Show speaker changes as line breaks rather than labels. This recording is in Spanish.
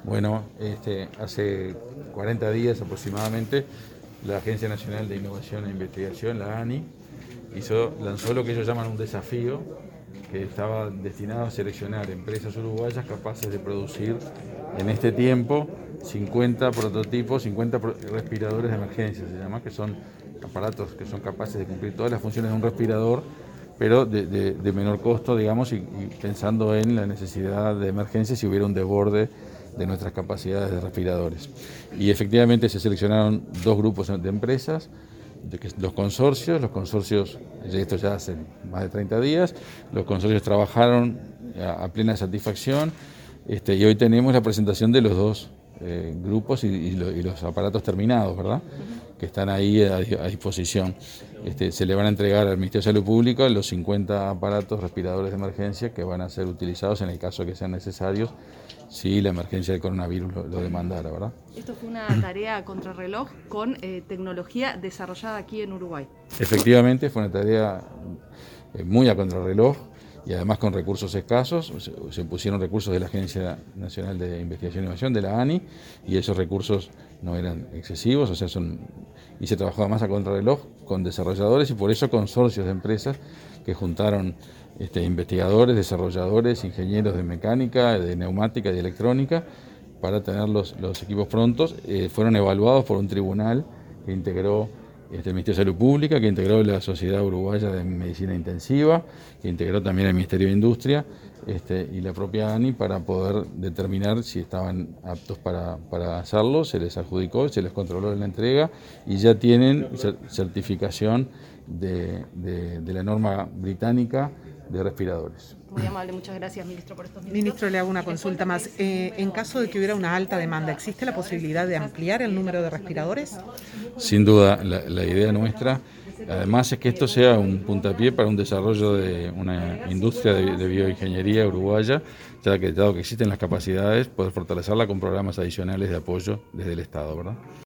Bueno, hace 40 días aproximadamente, la Agencia Nacional de Innovación e Investigación, la ANI, lanzó lo que ellos llaman un desafío, que estaba destinado a seleccionar empresas uruguayas capaces de producir en este tiempo 50 prototipos, 50 respiradores de emergencia, se llama, que son aparatos que son capaces de cumplir todas las funciones de un respirador, pero de menor costo, digamos, y pensando en la necesidad de emergencia si hubiera un desborde de nuestras capacidades de respiradores. Y efectivamente se seleccionaron dos grupos de empresas, los consorcios, esto ya hace más de 30 días, los consorcios trabajaron a plena satisfacción, y hoy tenemos la presentación de los dos grupos y los aparatos terminados, ¿verdad?, que están ahí a disposición. Se le van a entregar al Ministerio de Salud Pública los 50 aparatos respiradores de emergencia que van a ser utilizados en el caso que sean necesarios si la emergencia del coronavirus lo demandara, ¿verdad?
Esto fue una tarea contrarreloj con tecnología desarrollada aquí en Uruguay.
Efectivamente, fue una tarea muy a contrarreloj y además con recursos escasos. Se pusieron recursos de la Agencia Nacional de Investigación e Innovación, de la ANI, y esos recursos no eran excesivos, y se trabajaba más a contrarreloj con desarrolladores y por eso consorcios de empresas que juntaron investigadores, desarrolladores, ingenieros de mecánica, de neumática y de electrónica para tener los equipos prontos. Fueron evaluados por un tribunal que integró el Ministerio de Salud Pública, que integró la Sociedad Uruguaya de Medicina Intensiva, que integró también el Ministerio de Industria y la propia ANI para poder determinar si estaban aptos para hacerlo. Se les adjudicó, se les controló en la entrega y ya tienen certificación de la norma británica de respiradores.
Muy amable, muchas gracias, ministro, por estos minutos.
Ministro, le hago una consulta más. En caso de que hubiera una alta demanda, ¿existe la posibilidad de ampliar el número de respiradores?
Sin duda, la idea nuestra, además, es que esto sea un puntapié para un desarrollo de una industria de bioingeniería uruguaya, ya que dado que existen las capacidades, poder fortalecerla con programas adicionales de apoyo desde el Estado, ¿verdad?